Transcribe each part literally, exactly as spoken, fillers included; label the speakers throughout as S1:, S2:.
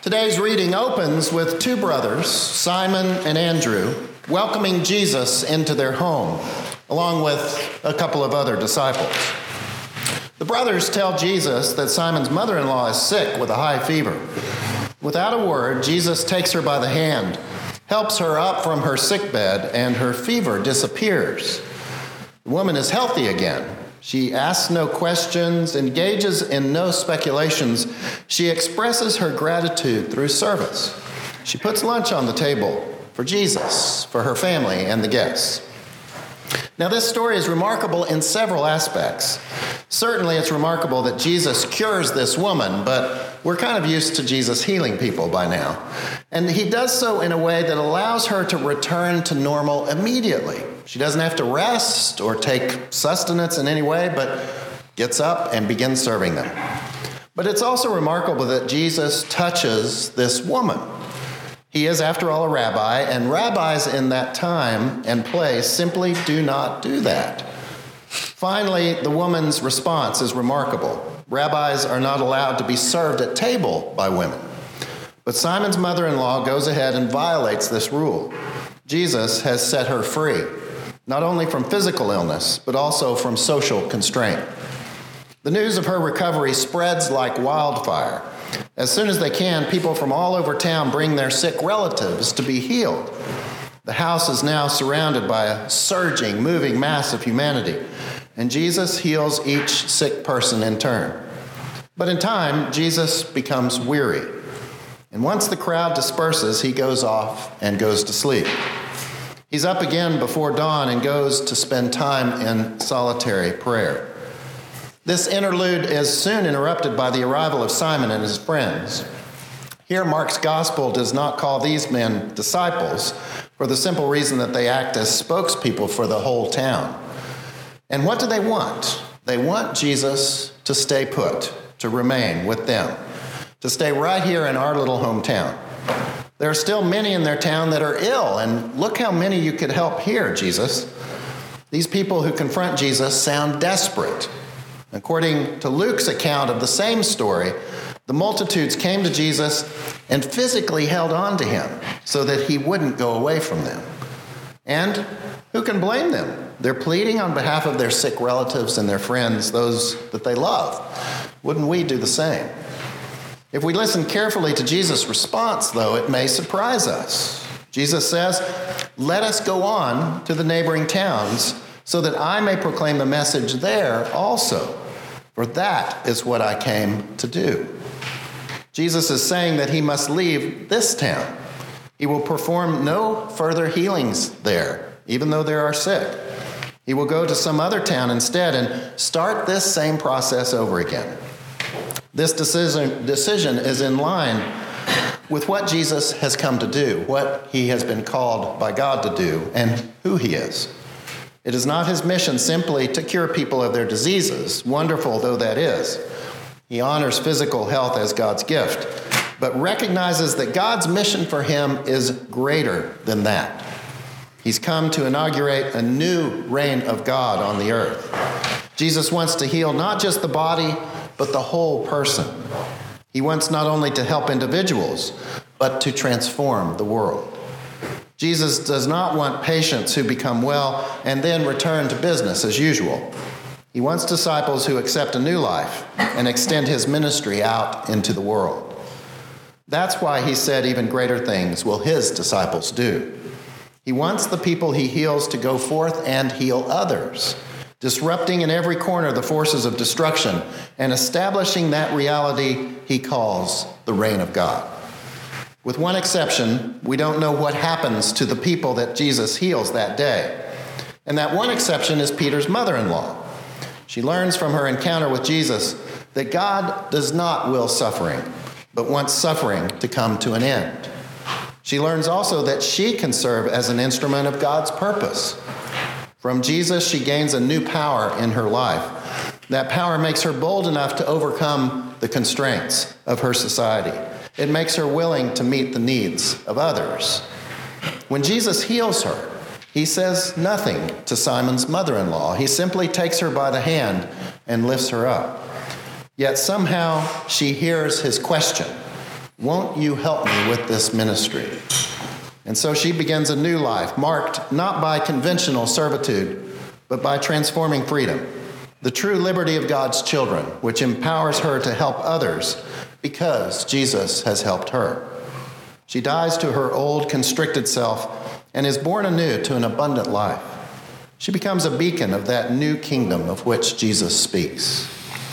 S1: Today's reading opens with two brothers, Simon and Andrew, welcoming Jesus into their home, along with a couple of other disciples. The brothers tell Jesus that Simon's mother-in-law is sick with a high fever. Without a word, Jesus takes her by the hand, helps her up from her sickbed, and her fever disappears. The woman is healthy again. She asks no questions, engages in no speculations. She expresses her gratitude through service. She puts lunch on the table for Jesus, for her family, and the guests. Now, this story is remarkable in several aspects. Certainly, it's remarkable that Jesus cures this woman, but we're kind of used to Jesus healing people by now. And he does so in a way that allows her to return to normal immediately. She doesn't have to rest or take sustenance in any way, but gets up and begins serving them. But it's also remarkable that Jesus touches this woman. He is, after all, a rabbi, and rabbis in that time and place simply do not do that. Finally, the woman's response is remarkable. Rabbis are not allowed to be served at table by women. But Simon's mother-in-law goes ahead and violates this rule. Jesus has set her free, not only from physical illness, but also from social constraint. The news of her recovery spreads like wildfire. As soon as they can, people from all over town bring their sick relatives to be healed. The house is now surrounded by a surging, moving mass of humanity, and Jesus heals each sick person in turn. But in time, Jesus becomes weary, and once the crowd disperses, he goes off and goes to sleep. He's up again before dawn and goes to spend time in solitary prayer. This interlude is soon interrupted by the arrival of Simon and his friends. Here, Mark's gospel does not call these men disciples for the simple reason that they act as spokespeople for the whole town. And what do they want? They want Jesus to stay put, to remain with them, to stay right here in our little hometown. There are still many in their town that are ill, and look how many you could help here, Jesus. These people who confront Jesus sound desperate. According to Luke's account of the same story, the multitudes came to Jesus and physically held on to him so that he wouldn't go away from them. And who can blame them? They're pleading on behalf of their sick relatives and their friends, those that they love. Wouldn't we do the same? If we listen carefully to Jesus' response, though, it may surprise us. Jesus says, "Let us go on to the neighboring towns so that I may proclaim the message there also, for that is what I came to do." Jesus is saying that he must leave this town. He will perform no further healings there, even though there are sick. He will go to some other town instead and start this same process over again. This decision, decision is in line with what Jesus has come to do, what he has been called by God to do, and who he is. It is not his mission simply to cure people of their diseases, wonderful though that is. He honors physical health as God's gift, but recognizes that God's mission for him is greater than that. He's come to inaugurate a new reign of God on the earth. Jesus wants to heal not just the body, but the whole person. He wants not only to help individuals, but to transform the world. Jesus does not want patients who become well and then return to business as usual. He wants disciples who accept a new life and extend his ministry out into the world. That's why he said even greater things will his disciples do. He wants the people he heals to go forth and heal others, disrupting in every corner the forces of destruction and establishing that reality he calls the reign of God. With one exception, we don't know what happens to the people that Jesus heals that day. And that one exception is Peter's mother-in-law. She learns from her encounter with Jesus that God does not will suffering, but wants suffering to come to an end. She learns also that she can serve as an instrument of God's purpose. From Jesus, she gains a new power in her life. That power makes her bold enough to overcome the constraints of her society. It makes her willing to meet the needs of others. When Jesus heals her, he says nothing to Simon's mother-in-law. He simply takes her by the hand and lifts her up. Yet somehow she hears his question, Won't you help me with this ministry? And so she begins a new life, marked not by conventional servitude, but by transforming freedom, the true liberty of God's children, which empowers her to help others because Jesus has helped her. She dies to her old, constricted self and is born anew to an abundant life. She becomes a beacon of that new kingdom of which Jesus speaks.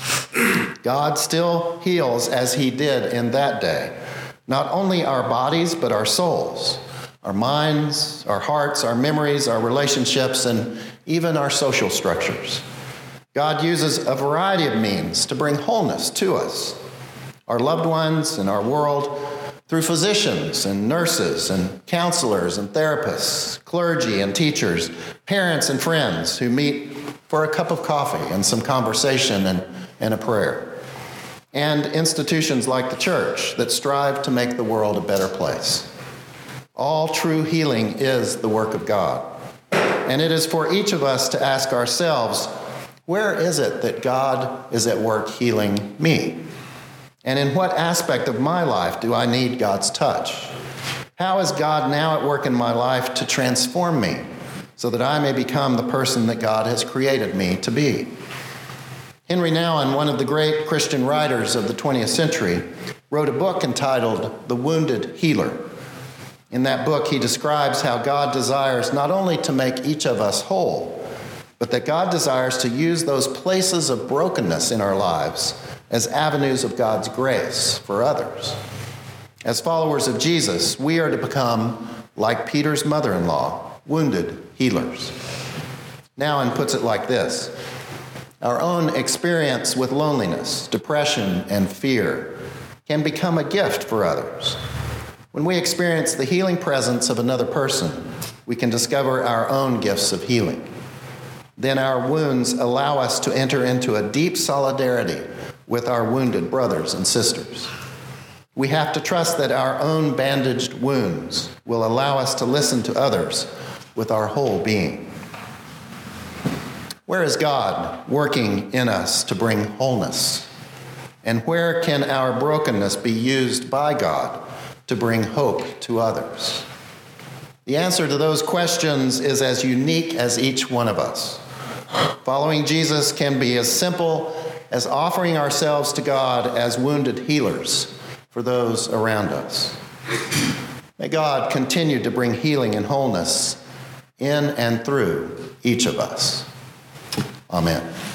S1: God still heals as he did in that day, not only our bodies, but our souls, our minds, our hearts, our memories, our relationships, and even our social structures. God uses a variety of means to bring wholeness to us, our loved ones, and our world, through physicians and nurses and counselors and therapists, clergy and teachers, parents and friends who meet for a cup of coffee and some conversation and, and a prayer, and institutions like the church that strive to make the world a better place. All true healing is the work of God, and it is for each of us to ask ourselves, where is it that God is at work healing me? And in what aspect of my life do I need God's touch? How is God now at work in my life to transform me so that I may become the person that God has created me to be? Henry Nouwen, one of the great Christian writers of the twentieth century, wrote a book entitled The Wounded Healer. In that book, he describes how God desires not only to make each of us whole, but that God desires to use those places of brokenness in our lives as avenues of God's grace for others. As followers of Jesus, we are to become, like Peter's mother-in-law, wounded healers. Nouwen puts it like this: our own experience with loneliness, depression, and fear can become a gift for others. When we experience the healing presence of another person, we can discover our own gifts of healing. Then our wounds allow us to enter into a deep solidarity with our wounded brothers and sisters. We have to trust that our own bandaged wounds will allow us to listen to others with our whole being. Where is God working in us to bring wholeness? And where can our brokenness be used by God to bring hope to others? The answer to those questions is as unique as each one of us. Following Jesus can be as simple as offering ourselves to God as wounded healers for those around us. May God continue to bring healing and wholeness in and through each of us. Amen.